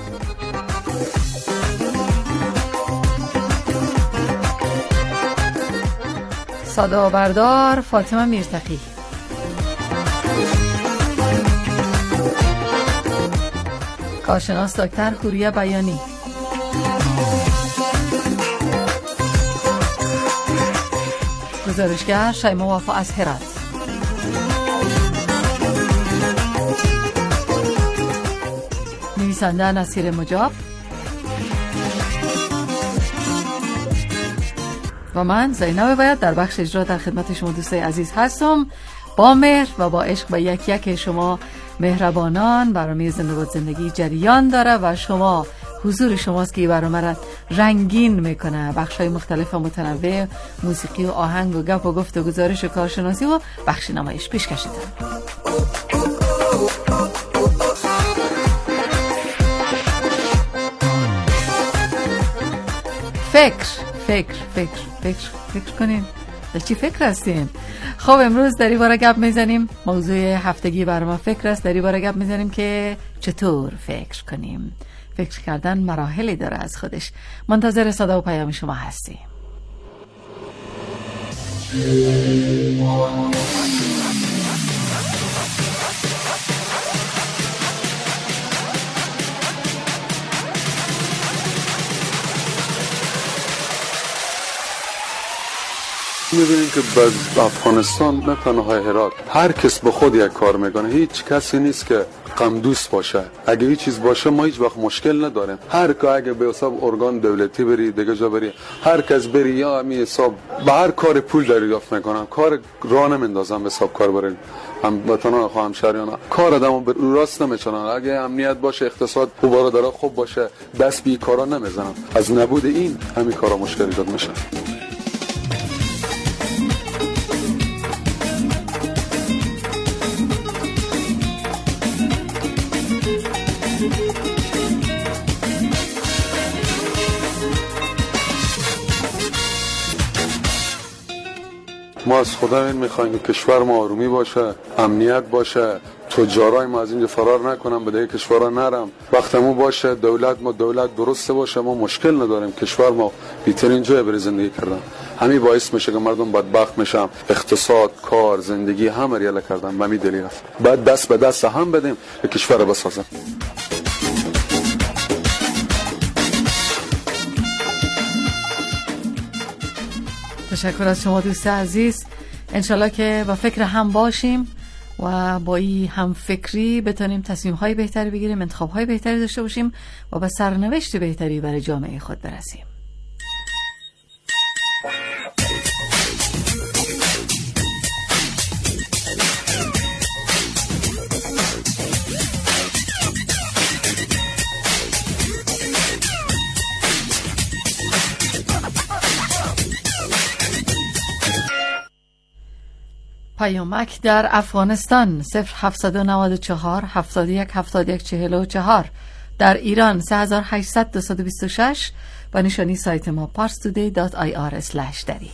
صدا بردار فاطمه میرتقی. کارشناس دکتر خوریه بیانی. گزارشگر شیما وفا از هرات. نویسنده نصیر مجاب و من زینب باید در بخش اجرا در خدمت شما دوستای عزیز هستم. با مهر و با عشق و یک یک شما مهربانان برنامه زنده باد زندگی جریان داره و شما حضور شماست که این برنامه را رنگین میکنه. بخشای مختلف و متنوع، موسیقی و آهنگ و گپ و گفت و گزارش و کارشناسی و بخش نمایش پیشکش دارم. فکر فکر فکر فکر فکر کنین در چی فکر هستین؟ خب امروز در این باره گپ میزنیم. موضوع هفتگی برنامه فکر است. در این باره گپ میزنیم که چطور فکر کنیم. فکر کردن مراحلی داره از خودش. منتظر صدا و پیام شما هستیم. می‌بینیم که باز افغانستان نه تنها هرات، هر کس به خود یک کار میکنه. هیچ کسی نیست که غم دوست باشه. اگه هیچ چیز باشه ما هیچ وقت مشکل نداریم. هر کا اگه به حساب ارگان دولتی بری دیگه جا بری، هر کس بری یا همین حساب به هر کار پول دریافت میکنن. کار راه نمیندازن به حساب کار برن. هم وطنان خو همشهریان کار آدمو به راست نمیچنن. اگه امنیت باشه، اقتصاد و برادرها خوب باشه، دست بی کارا نمیزنن. از نبود این همین کارا مشکل ایجاد میشه. ما از خدا این میخوایم که کشور ما آرومی باشه، امنیت باشه، تجارای ما از اینجا فرار نکنم، به دیگه کشورها نرم، وقتمون باشه، دولت ما دولت درسته باشه، ما مشکل نداریم، کشور ما بهترین جای برای زندگی کردن. همین باعث میشه که مردم بدبخت میشن، اقتصاد، کار، زندگی همه ریاله کردن. به می دلیل است بعد دست به دست هم بدیم که کشور رو بسازیم. تشکر از شما دوست عزیز. انشالله که با فکر هم باشیم و با این هم فکری بتونیم تصمیم های بهتری بگیریم، انتخاب های بهتری داشته باشیم و به سرنوشت بهتری برای جامعه خود برسیم. پیامک در افغانستان صفر هفتصد و نود و چهار هفتاد و یک هفتاد و یک چهل و چهار، در ایران سه هزار و هشتصد دویست و بیست و شش و نشانی سایت ما پارس تودی دات آی آر اسلش دری.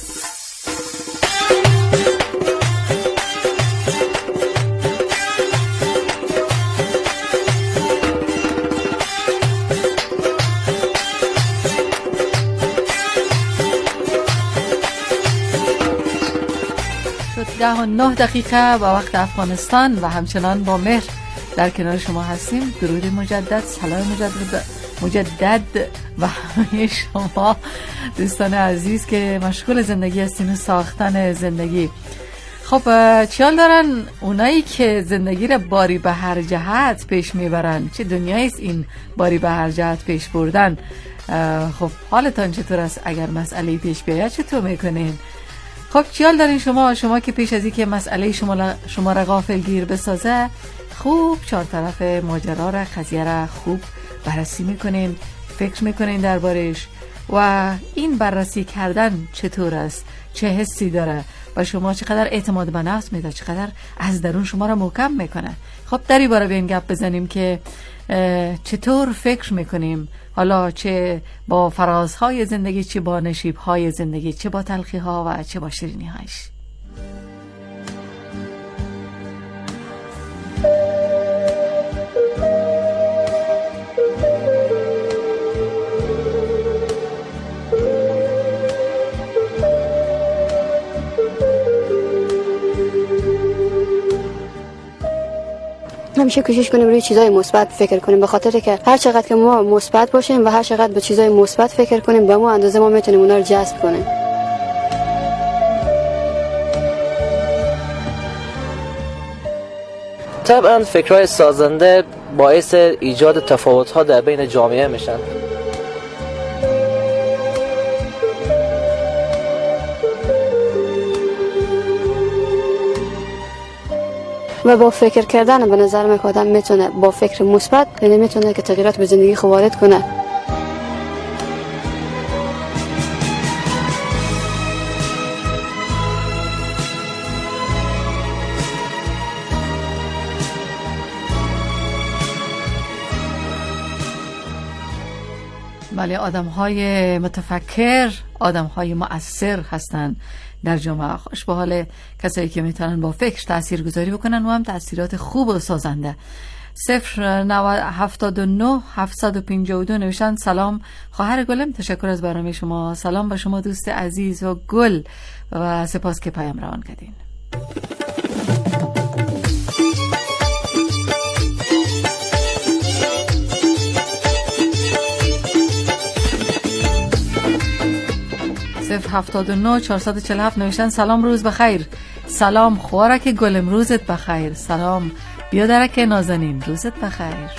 ده و نه دقیقه با وقت افغانستان و همچنان با مهر در کنار شما هستیم. درود مجدد، سلام مجدد مجدد و همه شما دوستان عزیز که مشغول زندگی هستین و ساختن زندگی. خب چیال دارن اونایی که زندگی را باری به هر جهت پیش میبرن؟ چه دنیاییست این باری به هر جهت پیش بردن؟ خب حالتان چطور است؟ اگر مسئله پیش بیاید چطور میکنین؟ خب چیال دارین شما شما که پیش از این که مسئله شما شما را غافل گیر بسازه خوب چهار طرف ماجرا را، قضیه را خوب بررسی میکنین، فکر میکنین دربارش و این بررسی کردن چطور است، چه حسی داره و شما چقدر اعتماد به نفس میده، چقدر از درون شما را محکم میکنه. خب در این باره بیاین گپ بزنیم که چطور فکر میکنیم، حالا چه با فرازهای زندگی، چه با نشیبهای زندگی، چه با تلخیها و چه با شیرینیهاش. همیشه کوشش کنیم روی چیزای مثبت فکر کنیم، به خاطر که هر چقدر که ما مثبت باشیم و هر چقدر به چیزای مثبت فکر کنیم به ما اندازه ما میتونیم اونا رو جذب کنیم. طبعا فکرهای سازنده باعث ایجاد تفاوت‌ها در بین جامعه میشن. و با فکر کردن به نظر من آدم میتونه با فکر مثبت یعنی میتونه که تغییرات به زندگی خود وارد کنه. بله، آدم‌های متفکر، آدم‌های مؤثر هستند در جامعه. خوش به حال کسایی که میتونن با فکر تأثیر گذاری بکنن و هم تأثیرات خوب و سازنده. صفر هفتاد و نه هفتصد و پنجاه و دو نوشتن سلام خواهر گلم، تشکر از برنامه شما. سلام به شما دوست عزیز و گل و سپاس که پیام روان کردین. صفر هفتاد و نه چهارصد و چهل و هفت نوشتن سلام روز بخیر. سلام خوارک گلم روزت بخیر. سلام بیادرک نازنین روزت بخیر.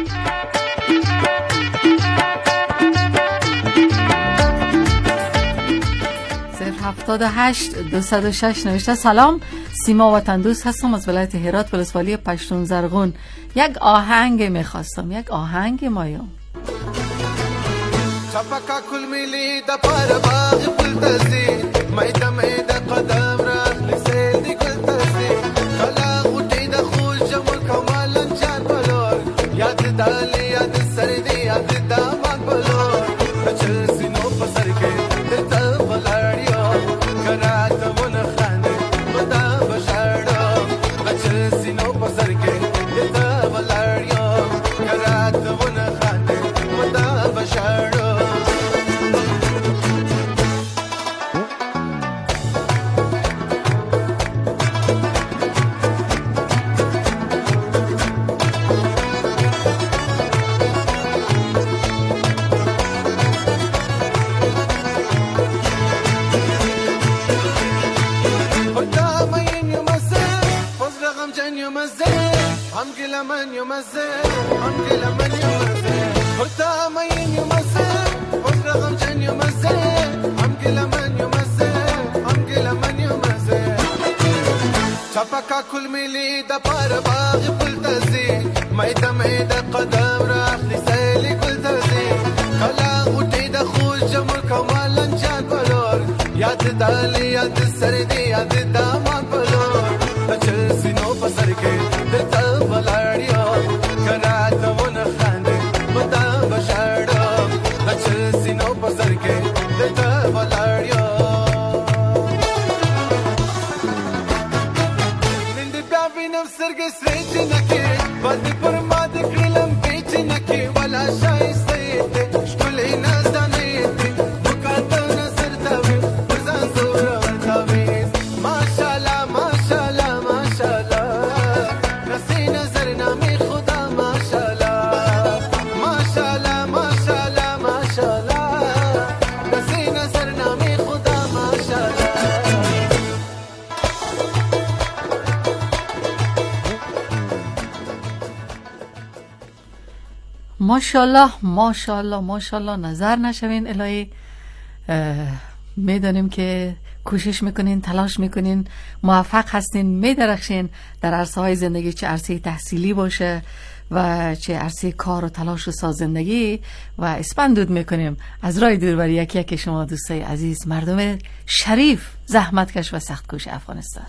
صفر هفتاد و هشت دویست و شش نوشته سلام سیما وطن دوست هستم از ولایت هرات ولسوالی پشتون زرغون. یک آهنگ میخواستم، یک آهنگ مایم. چپکا کل میلی د پر باغ پل تزي مېدا مېدا قدم را لسیل دی کل تزي کلا غټي د خوش جمل کمال جان بلور یاد دال یاد سر دی یاد دامان بلور چل سينو پسر کې د تل بلاړیو کرات ون من يمزه أمجل من يمزه حتى أمين يمزه وفرغم جن يمزه أمجل من يمزه أمجل من يمزه شبكة كل ملي دبار باغ كل تزي ميدا ميدا قدم راح لسالي كل تزي كلا غوتي دخول جمر كمالا جان بلور ياد دالي ياد سردي ياد دامان بلور بچل سينو بسر के दिलता बलाड़ियो करात वन खांदे बता बशाड़ो बचल सिनो बसर के दिलता बलाड़ियो निंद प्यावी नफसर के स्वेच नके बद पर माद क्रिलम बेच नके वाला शाय सैते शुले नजाने थे बुकाता नजर तवे वज़न जोर तवे माशाल्लाह माशाल्लाह माशाल्लाह नसी नजर नामे खुदा माशाल्लाह माशाल्लाह माशाल्लाह माशाल्लाह नसी नजर नामे खुदा माशाल्लाह ماشاءالله ماشاءالله ماشاءالله نظر نشوین الهی. میدانیم که کوشش میکنین، تلاش میکنین، موفق هستین، میدرخشین در عرصه های زندگی، چه عرصه تحصیلی باشه و چه عرصه کار و تلاش و سازندگی، و اسپندود میکنیم از راه دور بر یکی یکی شما دوستای عزیز، مردم شریف، زحمتکش و سختکوش افغانستان.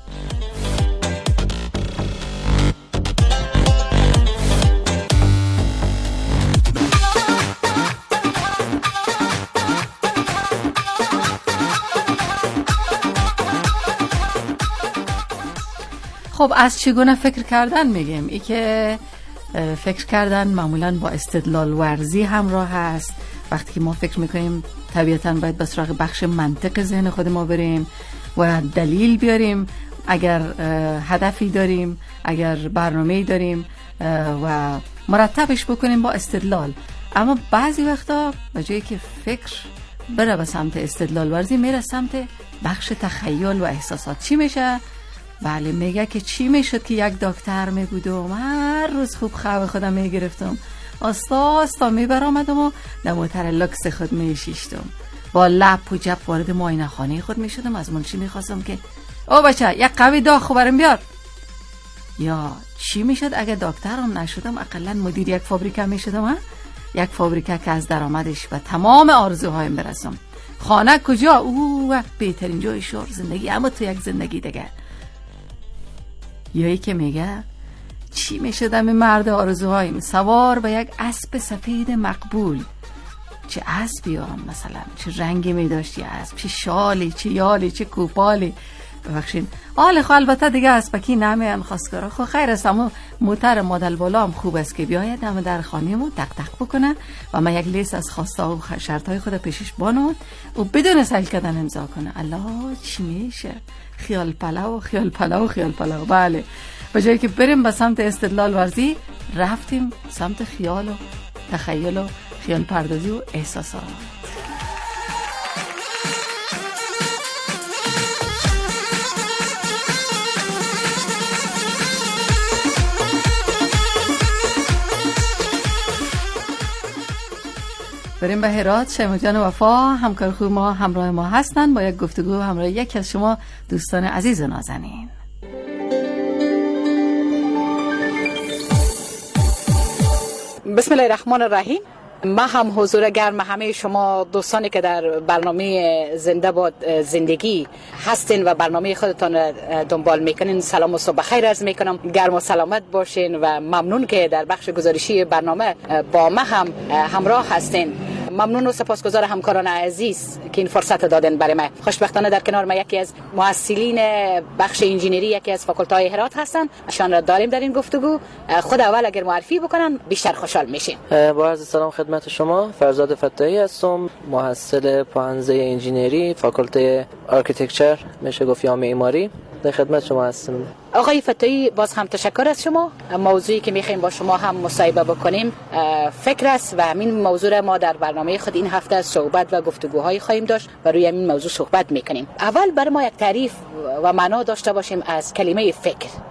خب از چگونه فکر کردن میگیم؟ ای که فکر کردن معمولا با استدلال ورزی همراه هست. وقتی که ما فکر میکنیم طبیعتاً باید به سراغ بخش منطق ذهن خود ما بریم و دلیل بیاریم. اگر هدفی داریم، اگر برنامه‌ای داریم و مرتبش بکنیم با استدلال. اما بعضی وقتا به جایی که فکر بره به سمت استدلال ورزی، میره سمت بخش تخیل و احساسات. چی میشه؟ بله، میگه که چی میشد که یک دکتر میگودم هر روز خوب خواب خودم میگرفتم، آستا آستا میبرامدم و نموتر لکس خود میشیشتم، با لپ و جب وارد معاینه خانه خود میشدم، از منشی میخواستم که او بچه یک قوی داغ خوبرم بیار. یا چی میشد اگه دکترم نشدم، اقلا مدیر یک فابریکه میشدم، ها؟ یک فابریکه که از درآمدش و تمام آرزوهایم برسم. خانه کجا؟ او بهترین جای شهر زندگی، اما تو یک زندگی دیگه. یا ای که میگه چی میشدم این مرد آرزوهایم، سوار به یک اسب سفید مقبول. چه اسبی هم مثلا، چه رنگی میداشتی اسب، چه شالی، چه یالی، چه کوپالی. ببخشید حال خو البته دیگه اسبکی نمیان خواستگارا. خو خیر است، اما موتر مدل بالا هم خوب است که بیاید دم در خانه‌مو تق تق بکنه و من یک لیست از خواسته و شرطهای خود پیشش بانم و بدون سهل کردن امضا کنه. الله چی میشه؟ خیال پلو خیال پلو خیال پلو. بله، به جایی که بریم به سمت استدلال ورزی، رفتیم سمت خیال و تخیل و خیال پردازی و احساسات. بریم به هرات. شیما جان وفا همکار خوب ما همراه ما هستن با یک گفتگو همراه یکی از شما دوستان عزیز نازنین. بسم الله الرحمن الرحیم. ما هم حضور گرم همه شما دوستانی که در برنامه زنده باد زندگی هستین و برنامه خودتان دنبال میکنین سلام و صبح خیر عرض میکنم. گرم و سلامت باشین و ممنون که در بخش گزارشی برنامه با ما هم همراه هستین. ممنون و سپاسگزار همکاران عزیز که این فرصت دادن برای ما. خوشبختانه در کنار ما یکی از مؤسسین بخش انجینری یکی از فاکولت‌های هرات هستن، اشان را داریم در این گفتگو. خود اول اگر معرفی بکنن بیشتر خوشحال میشیم. با عرض سلام خدمت شما، فرزاد فتاحی هستم، محصل پانزده انجینری فاکولته آرکیتکچر، میشه گفت یا معماری، در خدمت شما هستم. آقای فتاحی باز هم تشکر از شما. موضوعی که میخوایم با شما هم مصاحبه بکنیم فکر است و همین موضوع ما در برنامه خود این هفته از صحبت و گفتگوهای خواهیم داشت و روی همین موضوع صحبت میکنیم. اول برای ما یک تعریف و معنا داشته باشیم از کلمه فکر.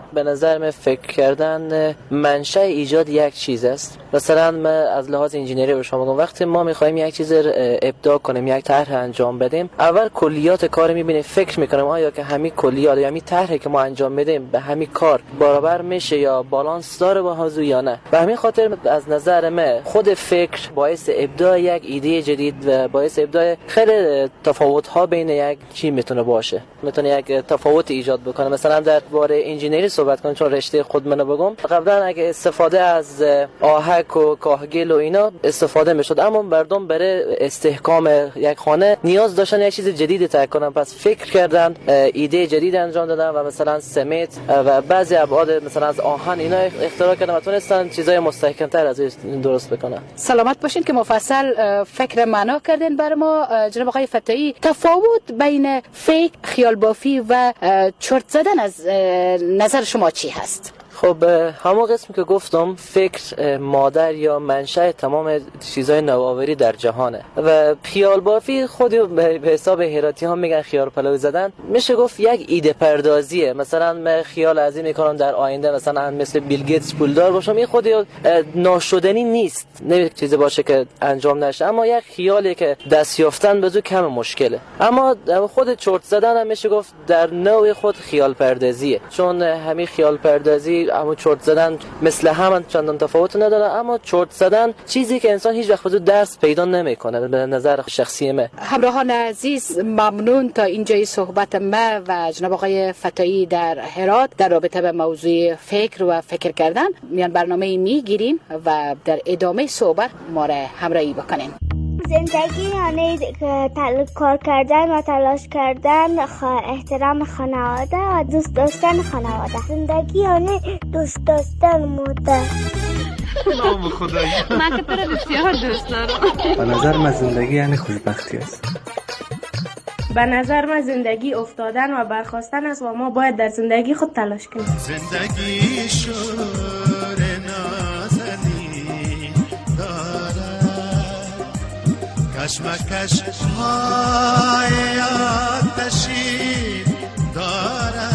به نظر من فکر کردن منشأ ایجاد یک چیز است. مثلا من از لحاظ انجینری به شما میگم، وقتی ما میخوایم یک چیز ابداع کنیم، یک طرح انجام بدیم، اول کلیات کار میبینیم، فکر میکنیم آیا که همین کلیات یا همین طرحی که ما انجام میدیم به همین کار برابر میشه یا بالانس داره با موضوع یا نه. به همین خاطر از نظر من خود فکر باعث ابداع یک ایده جدید و باعث ابداع خیلی تفاوت ها بین یک چی میتونه باشه، میتونه یک تفاوت ایجاد بکنه. مثلا در باره انجینری صحبت کنم، چون رشته خود منو بگم، قبلا اگه استفاده از آهک و کاهگل و اینا استفاده میشد، اما مردم برای استحکام یک خانه نیاز داشتن یک چیز جدید تر کنن، پس فکر کردن، ایده جدید انجام دادن و مثلا سمت و بعضی ابعاد مثلا از آهن اینا اختراع کردن و تونستن چیزای مستحکم‌تر از این درست بکنن. سلامت باشین که مفصل فکر معنا کردین برای ما جناب آقای فتایی. تفاوت بین فکر، خیال بافی و چرت زدن از نظر شما چی هست؟ خب همون قسم که گفتم، فکر مادر یا منشأ تمام چیزهای نوآوری در جهانه و خیال بافی خودی به حساب هراتی ها میگن خیال پلوی زدن، میشه گفت یک ایده پردازیه. مثلا من خیال از این میکنم در آینده مثلا مثل بیل گیتس پولدار باشم، این خودی ناشدنی نیست، نه چیزی باشه که انجام نشه، اما یک خیالی که دست یافتن به زو کم مشکله. اما خود چرت زدن هم میشه گفت در نوع خود خیال پردازیه، چون همین خیال پردازی اما چرت زدن مثل هم چندان تفاوت نداره، اما چرت زدن چیزی که انسان هیچ وقت خودش درس پیدا نمیکنه به نظر شخصی من. همراهان عزیز، ممنون تا اینجای صحبت ما و جناب آقای فتایی در هرات در رابطه به موضوع فکر و فکر کردن. میان برنامه میگیریم و در ادامه صحبت ما را همراهی بکنین. زندگی یعنی کار کردن و تلاش کردن، احترام خانواده و دوست داشتن خانواده. زندگی یعنی دوست داشتن مادر. نام خدایی. من که تو رو بسیار دوست دارم. به نظر من زندگی یعنی خوشبختی است. به نظر من زندگی افتادن و برخاستن است و ما باید در زندگی خود تلاش کنیم. زندگی شور نازنی داره، کشمکش های آتشی داره،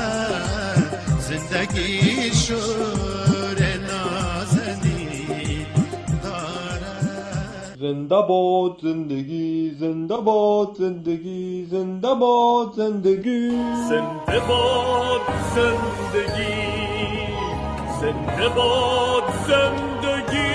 زندگی شور نازنی داره. زنده باد زندگی، زنده باد زندگی، زنده باد زندگی، زنده باد زندگی، زنده باد زندگی.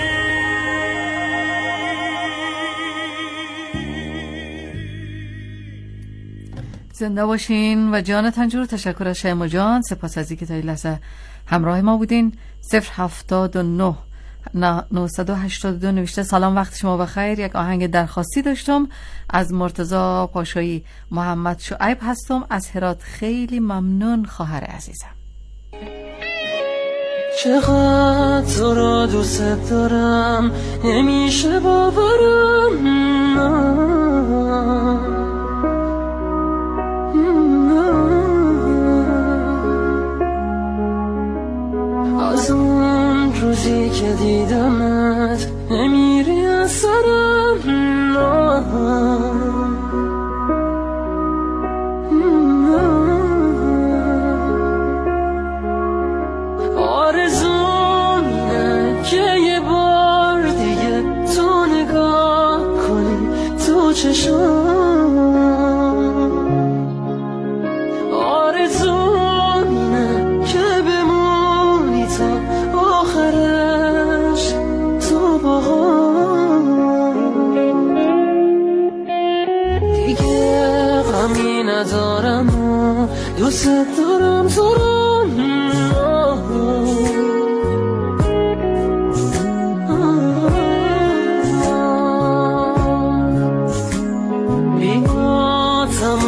زنده باشین و جانتان جور. تشکر از شیما جان، سپاس از اینکه تا این لحظه همراه ما بودین. صفر هفتاد و نه نهصد و هشتاد و دو نوشته سلام، وقت شما بخیر. یک آهنگ درخواستی داشتم از مرتضی پاشایی. محمد شعیب هستم از هرات. خیلی ممنون خواهر عزیزم. چقدر تو را دوست دارم، نمیشه باورم. از اون روزی که دیدمت نمیری از سرم. آرزوم اینه که یه بار دیگه تو نگاه کنی تو چشم. آرزوم اینه که بمونی تا آخرش تو با دیگه غمی ندارم و دوست دارم تو رو.